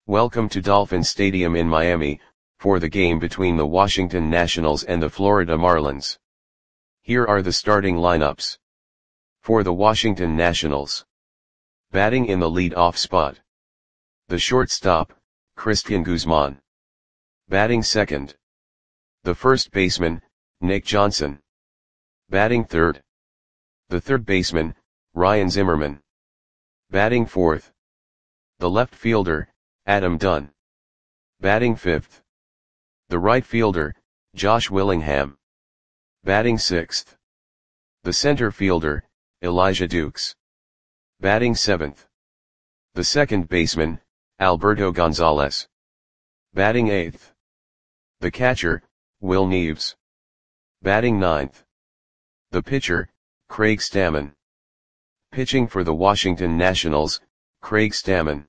Welcome to Dolphin Stadium in Miami, for the game between the Washington Nationals and the Florida Marlins. Here are the starting lineups. For the Washington Nationals. Batting in the lead-off spot. The shortstop, Cristian Guzman. Batting second. The first baseman, Nick Johnson. Batting third. The third baseman, Ryan Zimmerman. Batting fourth. The left fielder, Adam Dunn. Batting fifth. The right fielder, Josh Willingham. Batting sixth. The center fielder, Elijah Dukes. Batting seventh. The second baseman, Alberto Gonzalez. Batting eighth. The catcher, Will Neves. Batting ninth. The pitcher, Craig Stammen. Pitching for the Washington Nationals, Craig Stammen.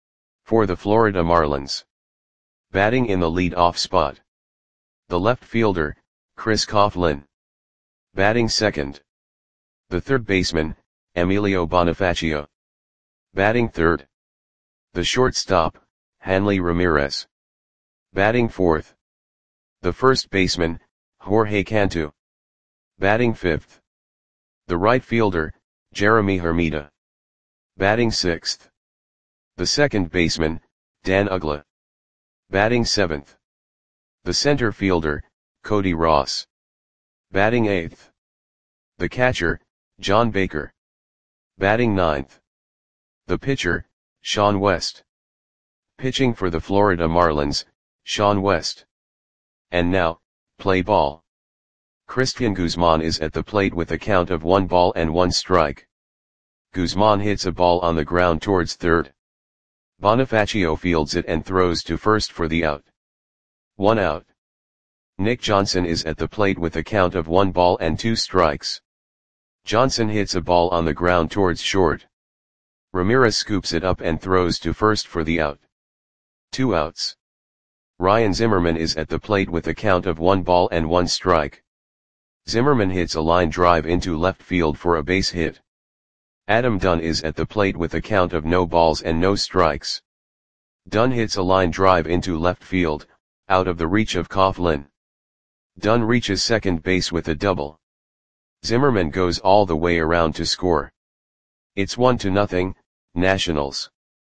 For the Florida Marlins. Batting in the lead-off spot. The left fielder, Chris Coughlin. Batting second. The third baseman, Emilio Bonifacio. Batting third. The shortstop, Hanley Ramirez. Batting fourth. The first baseman, Jorge Cantu. Batting fifth. The right fielder, Jeremy Hermida. Batting sixth. The second baseman, Dan Uggla. Batting seventh. The center fielder, Cody Ross. Batting eighth. The catcher, John Baker. Batting ninth. The pitcher, Sean West. Pitching for the Florida Marlins, Sean West. And now, play ball. Cristian Guzman is at the plate with a count of 1 ball and 1 strike. Guzman hits a ball on the ground towards third. Bonifacio fields it and throws to first for the out. 1 out. Nick Johnson is at the plate with a count of 1 ball and 2 strikes. Johnson hits a ball on the ground towards short. Ramirez scoops it up and throws to first for the out. 2 outs. Ryan Zimmerman is at the plate with a count of 1 ball and 1 strike. Zimmerman hits a line drive into left field for a base hit. Adam Dunn is at the plate with a count of no balls and no strikes. Dunn hits a line drive into left field, out of the reach of Coughlin. Dunn reaches second base with a double. Zimmerman goes all the way around to score. It's 1-0, Nationals.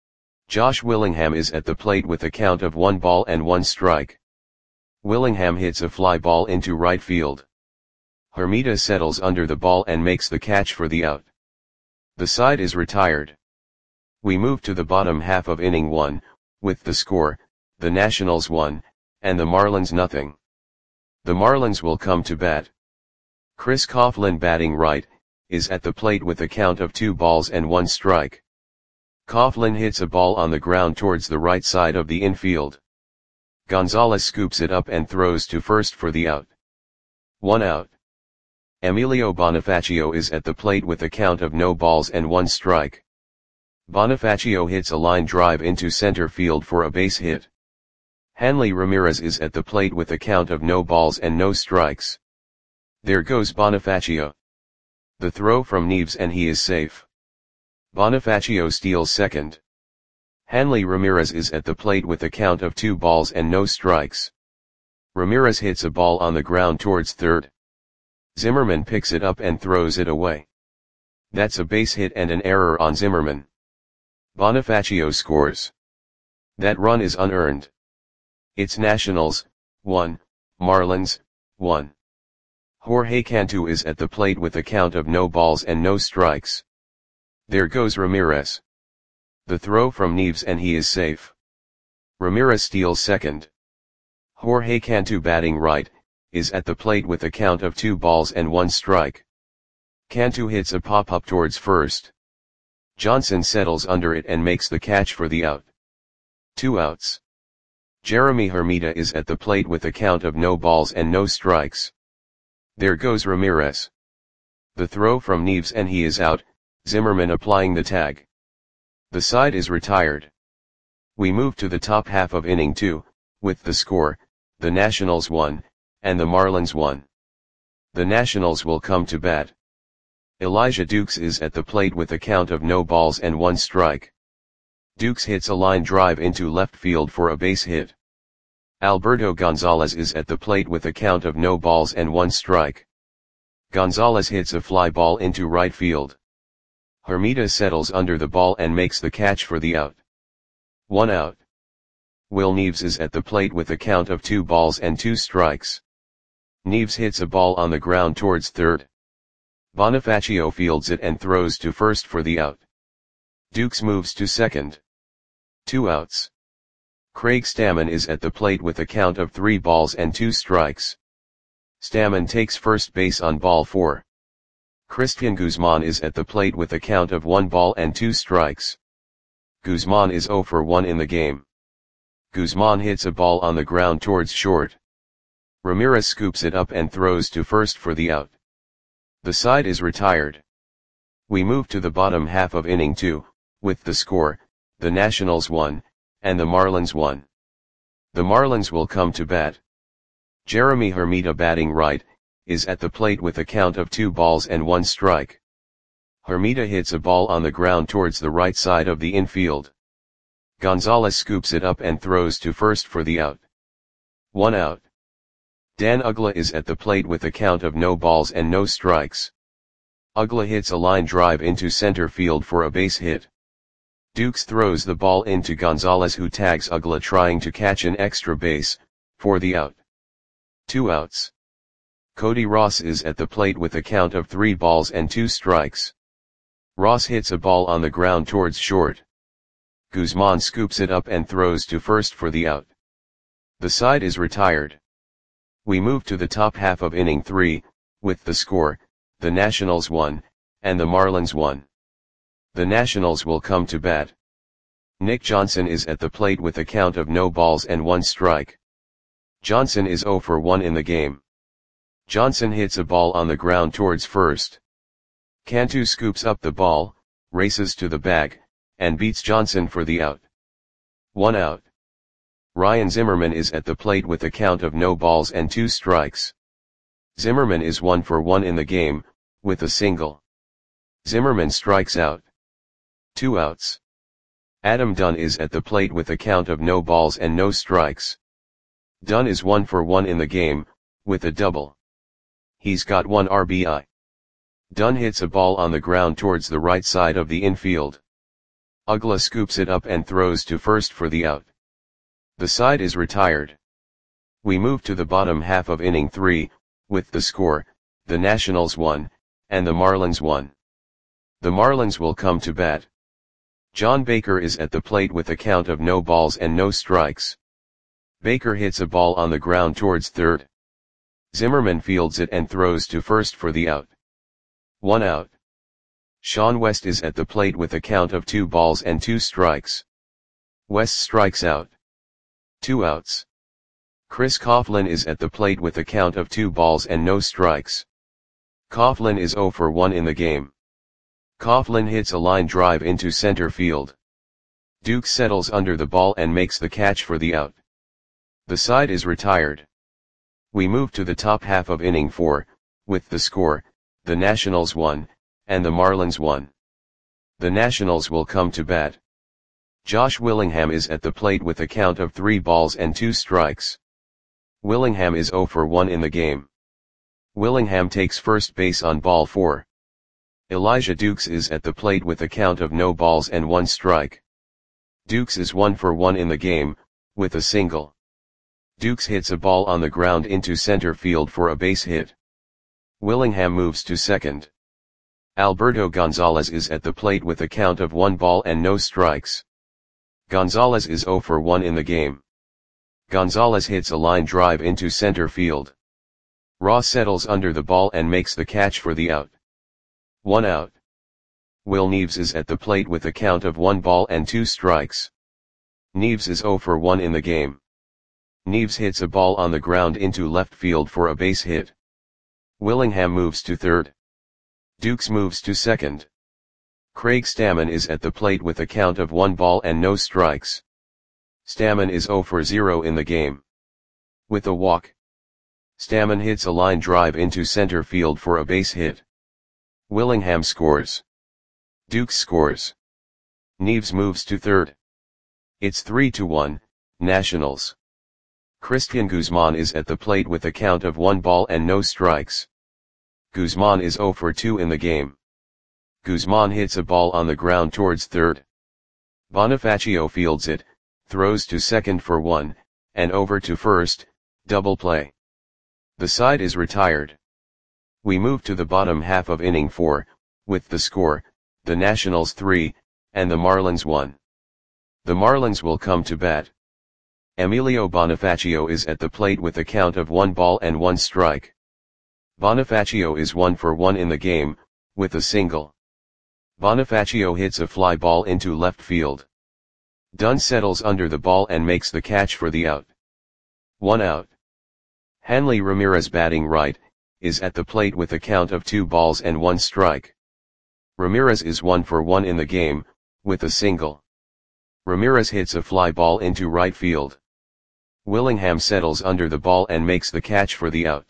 Josh Willingham is at the plate with a count of 1 ball and 1 strike. Willingham hits a fly ball into right field. Hermida settles under the ball and makes the catch for the out. The side is retired. We move to the bottom half of inning 1, with the score, the Nationals 1, and the Marlins 0. The Marlins will come to bat. Chris Coughlin, batting right, is at the plate with a count of 2 balls and 1 strike. Coughlin hits a ball on the ground towards the right side of the infield. Gonzalez scoops it up and throws to first for the out. 1 out. Emilio Bonifacio is at the plate with a count of no balls and 1 strike. Bonifacio hits a line drive into center field for a base hit. Hanley Ramirez is at the plate with a count of no balls and no strikes. There goes Bonifacio. The throw from Neves and he is safe. Bonifacio steals second. Hanley Ramirez is at the plate with a count of 2 balls and no strikes. Ramirez hits a ball on the ground towards third. Zimmerman picks it up and throws it away. That's a base hit and an error on Zimmerman. Bonifacio scores. That run is unearned. It's Nationals, 1, Marlins, 1. Jorge Cantu is at the plate with a count of no balls and no strikes. There goes Ramirez. The throw from Neves and he is safe. Ramirez steals second. Jorge Cantu, batting right, is at the plate with a count of 2 balls and 1 strike. Cantu hits a pop-up towards first. Johnson settles under it and makes the catch for the out. 2 outs. Jeremy Hermida is at the plate with a count of no balls and no strikes. There goes Ramirez. The throw from Neves and he is out, Zimmerman applying the tag. The side is retired. We move to the top half of inning 2, with the score, the Nationals 1, and the Marlins 1. The Nationals will come to bat. Elijah Dukes is at the plate with a count of no balls and 1 strike. Dukes hits a line drive into left field for a base hit. Alberto Gonzalez is at the plate with a count of no balls and 1 strike. Gonzalez hits a fly ball into right field. Hermida settles under the ball and makes the catch for the out. 1 out. Will Neves is at the plate with a count of 2 balls and 2 strikes. Neves hits a ball on the ground towards third. Bonifacio fields it and throws to first for the out. Dukes moves to second. 2 outs. Craig Stammen is at the plate with a count of 3 balls and 2 strikes. Stammen takes first base on ball 4. Christian Guzman is at the plate with a count of 1 ball and 2 strikes. Guzman is 0 for 1 in the game. Guzman hits a ball on the ground towards short. Ramirez scoops it up and throws to first for the out. The side is retired. We move to the bottom half of inning 2, with the score, the Nationals 1, and the Marlins 1. The Marlins will come to bat. Jeremy Hermida, batting right, is at the plate with a count of 2 balls and 1 strike. Hermida hits a ball on the ground towards the right side of the infield. Gonzalez scoops it up and throws to first for the out. 1 out. Dan Uggla is at the plate with a count of no balls and no strikes. Uggla hits a line drive into center field for a base hit. Dukes throws the ball into Gonzalez, who tags Uggla trying to catch an extra base, for the out. 2 outs. Cody Ross is at the plate with a count of 3 balls and 2 strikes. Ross hits a ball on the ground towards short. Guzman scoops it up and throws to first for the out. The side is retired. We move to the top half of inning 3, with the score, the Nationals 1, and the Marlins 1. The Nationals will come to bat. Nick Johnson is at the plate with a count of no balls and 1 strike. Johnson is 0 for 1 in the game. Johnson hits a ball on the ground towards first. Cantu scoops up the ball, races to the bag, and beats Johnson for the out. 1 out. Ryan Zimmerman is at the plate with a count of no balls and 2 strikes. Zimmerman is 1 for 1 in the game, with a single. Zimmerman strikes out. 2 outs. Adam Dunn is at the plate with a count of no balls and no strikes. Dunn is 1 for 1 in the game, with a double. He's got 1 RBI. Dunn hits a ball on the ground towards the right side of the infield. Uggla scoops it up and throws to first for the out. The side is retired. We move to the bottom half of inning 3, with the score, the Nationals 1, and the Marlins 1. The Marlins will come to bat. John Baker is at the plate with a count of no balls and no strikes. Baker hits a ball on the ground towards third. Zimmerman fields it and throws to first for the out. 1 out. Sean West is at the plate with a count of 2 balls and 2 strikes. West strikes out. 2 outs. Chris Coughlin is at the plate with a count of 2 balls and no strikes. Coughlin is 0 for 1 in the game. Coughlin hits a line drive into center field. Duke settles under the ball and makes the catch for the out. The side is retired. We move to the top half of inning 4, with the score, the Nationals 1, and the Marlins 1. The Nationals will come to bat. Josh Willingham is at the plate with a count of 3 balls and 2 strikes. Willingham is 0 for 1 in the game. Willingham takes first base on ball 4. Elijah Dukes is at the plate with a count of no balls and 1 strike. Dukes is 1 for 1 in the game, with a single. Dukes hits a ball on the ground into center field for a base hit. Willingham moves to second. Alberto Gonzalez is at the plate with a count of 1 ball and no strikes. Gonzalez is 0 for 1 in the game. Gonzalez hits a line drive into center field. Ross settles under the ball and makes the catch for the out. 1 out. Will Neves is at the plate with a count of 1 ball and 2 strikes. Neves is 0 for 1 in the game. Neves hits a ball on the ground into left field for a base hit. Willingham moves to third. Dukes moves to second. Craig Stammen is at the plate with a count of 1 ball and no strikes. Stammen is 0 for 0 in the game. With a walk. Stammen hits a line drive into center field for a base hit. Willingham scores. Dukes scores. Neves moves to third. It's 3-1, Nationals. Christian Guzman is at the plate with a count of 1 ball and no strikes. Guzman is 0 for 2 in the game. Guzman hits a ball on the ground towards third. Bonifacio fields it, throws to second for 1, and over to first, double play. The side is retired. We move to the bottom half of inning 4, with the score, the Nationals 3, and the Marlins 1. The Marlins will come to bat. Emilio Bonifacio is at the plate with a count of 1 ball and 1 strike. Bonifacio is 1 for 1 in the game, with a single. Bonifacio hits a fly ball into left field. Dunn settles under the ball and makes the catch for the out. 1 out. Hanley Ramirez, batting right, is at the plate with a count of 2 balls and 1 strike. Ramirez is 1 for 1 in the game, with a single. Ramirez hits a fly ball into right field. Willingham settles under the ball and makes the catch for the out.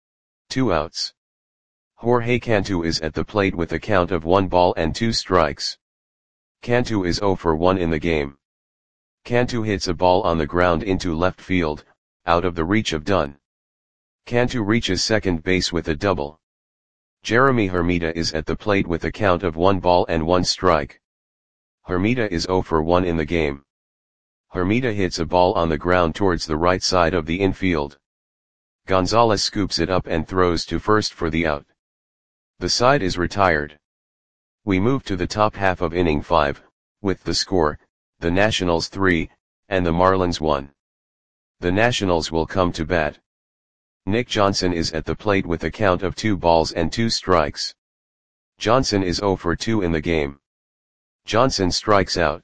2 outs. Jorge Cantu is at the plate with a count of 1 ball and 2 strikes. Cantu is 0 for 1 in the game. Cantu hits a ball on the ground into left field, out of the reach of Dunn. Cantu reaches second base with a double. Jeremy Hermida is at the plate with a count of 1 ball and 1 strike. Hermida is 0 for 1 in the game. Hermida hits a ball on the ground towards the right side of the infield. Gonzalez scoops it up and throws to first for the out. The side is retired. We move to the top half of inning 5, with the score, the Nationals 3, and the Marlins 1. The Nationals will come to bat. Nick Johnson is at the plate with a count of 2 balls and 2 strikes. Johnson is 0 for 2 in the game. Johnson strikes out.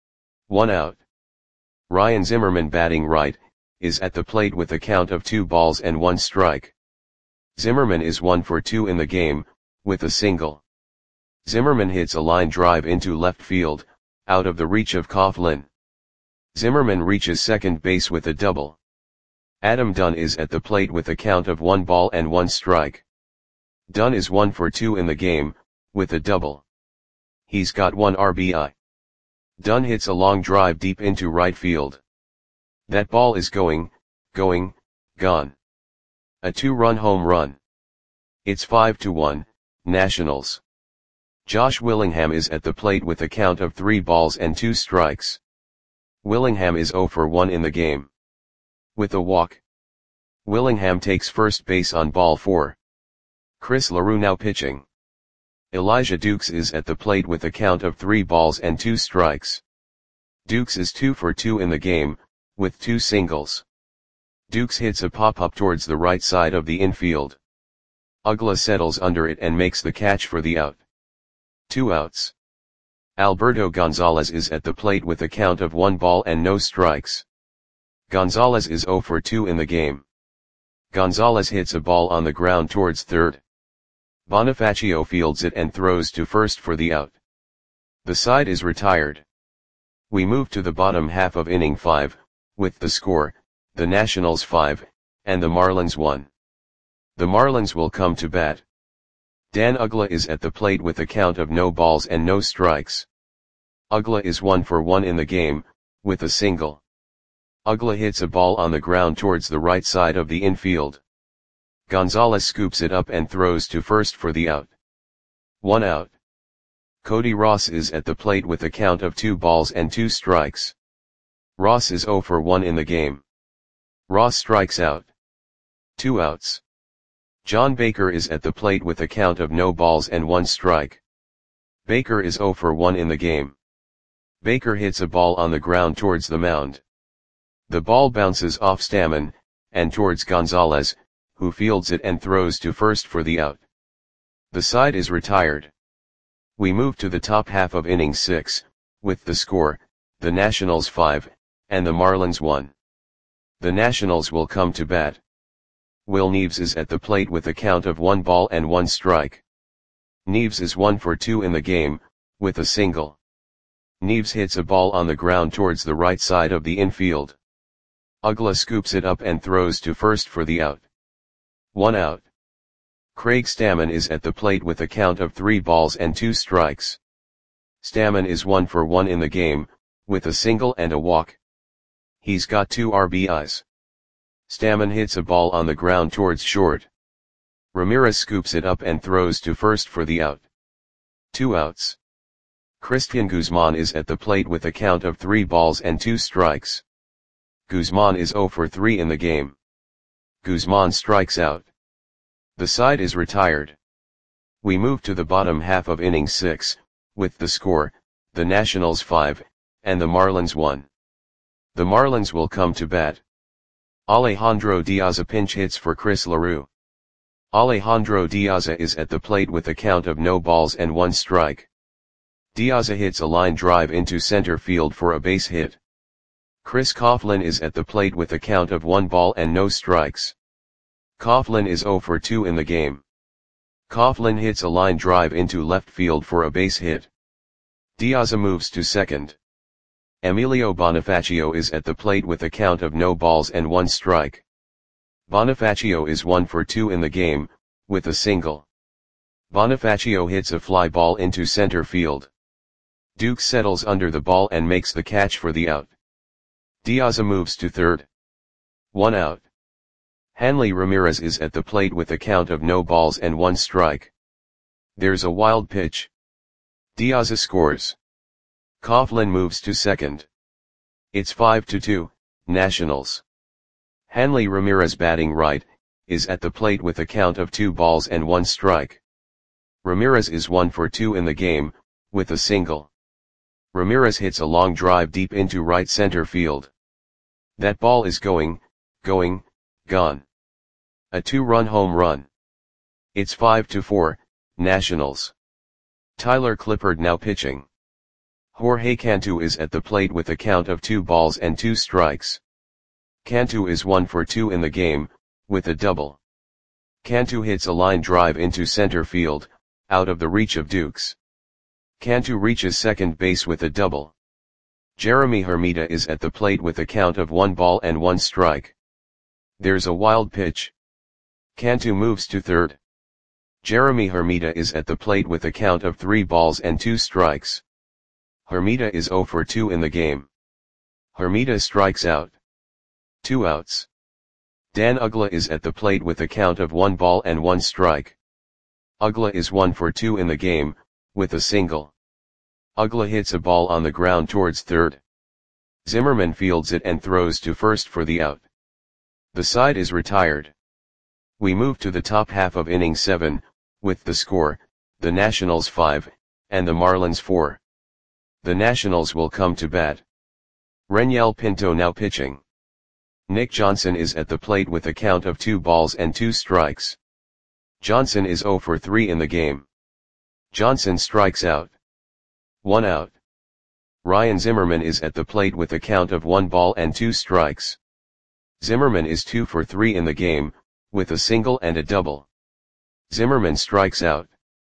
1 out. Ryan Zimmerman, batting right, is at the plate with a count of 2 balls and 1 strike. Zimmerman is 1 for 2 in the game, with a single. Zimmerman hits a line drive into left field, out of the reach of Coughlin. Zimmerman reaches second base with a double. Adam Dunn is at the plate with a count of 1 ball and 1 strike. Dunn is 1 for 2 in the game, with a double. He's got 1 RBI. Dunn hits a long drive deep into right field. That ball is gone. A 2-run home run. It's 5-1, Nationals. Josh Willingham is at the plate with a count of 3 balls and 2 strikes. Willingham is 0 for 1 in the game. With a walk. Willingham takes first base on ball 4. Chris LaRue now pitching. Elijah Dukes is at the plate with a count of 3 balls and 2 strikes. Dukes is 2 for 2 in the game, with 2 singles. Dukes hits a pop-up towards the right side of the infield. Ugla settles under it and makes the catch for the out. 2 outs. Alberto Gonzalez is at the plate with a count of 1 ball and no strikes. Gonzalez is 0 for 2 in the game. Gonzalez hits a ball on the ground towards third. Bonifacio fields it and throws to first for the out. The side is retired. We move to the bottom half of inning 5, with the score, the Nationals 5, and the Marlins 1. The Marlins will come to bat. Dan Ugla is at the plate with a count of no balls and no strikes. Ugla is 1 for 1 in the game, with a single. Ugla hits a ball on the ground towards the right side of the infield. Gonzalez scoops it up and throws to first for the out. 1 out. Cody Ross is at the plate with a count of 2 balls and 2 strikes. Ross is 0 for 1 in the game. Ross strikes out. 2 outs. John Baker is at the plate with a count of no balls and 1 strike. Baker is 0 for 1 in the game. Baker hits a ball on the ground towards the mound. The ball bounces off Stammen, and towards Gonzalez, who fields it and throws to first for the out. The side is retired. We move to the top half of inning 6, with the score, the Nationals 5, and the Marlins 1. The Nationals will come to bat. Will Neves is at the plate with a count of 1 ball and 1 strike. Neves is 1 for 2 in the game, with a single. Neves hits a ball on the ground towards the right side of the infield. Ugla scoops it up and throws to first for the out. 1 out. Craig Stammen is at the plate with a count of 3 balls and 2 strikes. Stammen is 1 for 1 in the game, with a single and a walk. He's got 2 RBIs. Stammen hits a ball on the ground towards short. Ramirez scoops it up and throws to first for the out. 2 outs. Christian Guzman is at the plate with a count of 3 balls and 2 strikes. Guzman is 0 for 3 in the game. Guzman strikes out. The side is retired. We move to the bottom half of inning 6, with the score, the Nationals 5, and the Marlins 1. The Marlins will come to bat. Alejandro Diaz pinch hits for Chris LaRue. Alejandro Diaz is at the plate with a count of no balls and 1 strike. Diaz hits a line drive into center field for a base hit. Chris Coughlin is at the plate with a count of 1 ball and no strikes. Coughlin is 0 for 2 in the game. Coughlin hits a line drive into left field for a base hit. Diaz moves to second. Emilio Bonifacio is at the plate with a count of no balls and 1 strike. Bonifacio is 1 for 2 in the game, with a single. Bonifacio hits a fly ball into center field. Duke settles under the ball and makes the catch for the out. Diaz moves to third. 1 out. Hanley Ramirez is at the plate with a count of no balls and 1 strike. There's a wild pitch. Diaz scores. Coughlin moves to second. It's 5-2, Nationals. Hanley Ramirez batting right, is at the plate with a count of 2 balls and 1 strike. Ramirez is 1 for 2 in the game, with a single. Ramirez hits a long drive deep into right center field. That ball is gone. A 2-run home run. It's 5-4, Nationals. Tyler Clippard now pitching. Jorge Cantu is at the plate with a count of 2 balls and 2 strikes. Cantu is 1 for 2 in the game, with a double. Cantu hits a line drive into center field, out of the reach of Dukes. Cantu reaches second base with a double. Jeremy Hermida is at the plate with a count of 1 ball and 1 strike. There's a wild pitch. Cantu moves to third. Jeremy Hermida is at the plate with a count of 3 balls and 2 strikes. Hermida is 0 for 2 in the game. Hermida strikes out. 2 outs. Dan Uggla is at the plate with a count of 1 ball and 1 strike. Uggla is 1 for 2 in the game, with a single. Uggla hits a ball on the ground towards third. Zimmerman fields it and throws to first for the out. The side is retired. We move to the top half of inning 7, with the score, the Nationals 5, and the Marlins 4. The Nationals will come to bat. Reniel Pinto now pitching. Nick Johnson is at the plate with a count of 2 balls and 2 strikes. Johnson is 0 for 3 in the game. Johnson strikes out. 1 out. Ryan Zimmerman is at the plate with a count of 1 ball and 2 strikes. Zimmerman is 2 for 3 in the game, with a single and a double. Zimmerman strikes out.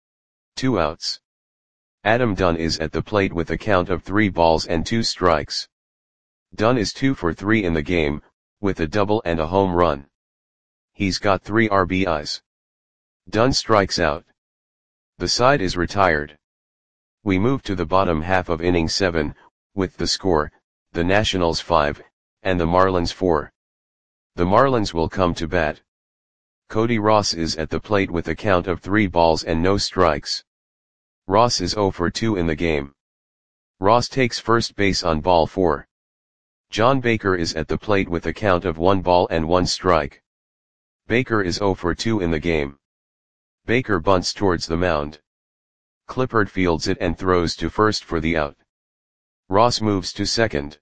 2 outs. Adam Dunn is at the plate with a count of 3 balls and 2 strikes. Dunn is 2 for 3 in the game, with a double and a home run. He's got 3 RBIs. Dunn strikes out. The side is retired. We move to the bottom half of inning 7, with the score, the Nationals 5, and the Marlins 4. The Marlins will come to bat. Cody Ross is at the plate with a count of 3 balls and no strikes. Ross is 0 for 2 in the game. Ross takes first base on ball 4. John Baker is at the plate with a count of 1 ball and 1 strike. Baker is 0 for 2 in the game. Baker bunts towards the mound. Clippard fields it and throws to first for the out. Ross moves to second.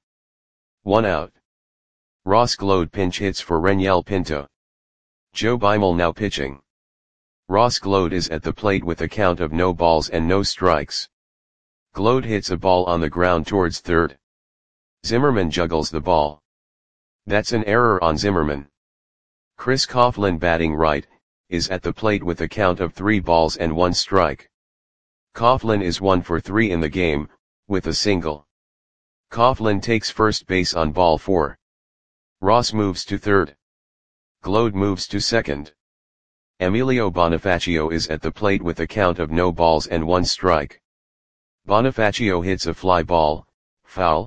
1 out. Ross Glode pinch hits for Reniel Pinto. Joe Beimel now pitching. Ross Glode is at the plate with a count of no balls and no strikes. Glode hits a ball on the ground towards third. Zimmerman juggles the ball. That's an error on Zimmerman. Chris Coughlin batting right, is at the plate with a count of 3 balls and 1 strike. Coughlin is 1 for 3 in the game, with a single. Coughlin takes first base on ball 4. Ross moves to third. Glode moves to second. Emilio Bonifacio is at the plate with a count of no balls and 1 strike. Bonifacio hits a fly ball, foul,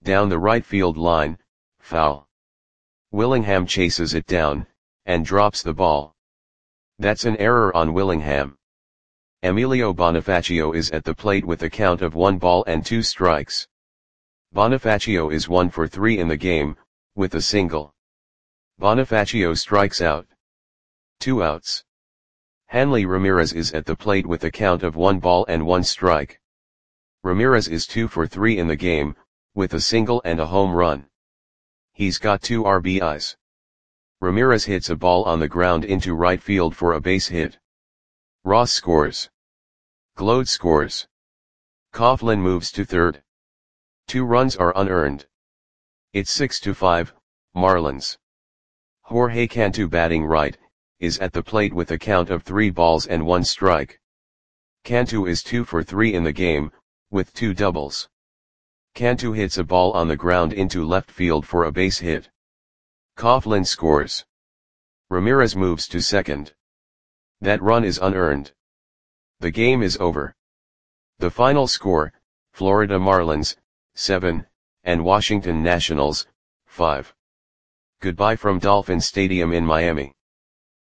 down the right field line, foul. Willingham chases it down, and drops the ball. That's an error on Willingham. Emilio Bonifacio is at the plate with a count of 1 ball and 2 strikes. Bonifacio is 1 for 3 in the game, with a single. Bonifacio strikes out. 2 outs. Hanley Ramirez is at the plate with a count of 1 ball and 1 strike. Ramirez is 2 for 3 in the game, with a single and a home run. He's got 2 RBIs. Ramirez hits a ball on the ground into right field for a base hit. Ross scores. Gload scores. Coughlin moves to third. 2 runs are unearned. It's 6-5, Marlins. Jorge Cantu batting right, is at the plate with a count of 3 balls and 1 strike. Cantu is 2 for 3 in the game, with 2 doubles. Cantu hits a ball on the ground into left field for a base hit. Coughlin scores. Ramirez moves to second. That run is unearned. The game is over. The final score, Florida Marlins, 7, and Washington Nationals, 5. Goodbye from Dolphin Stadium in Miami.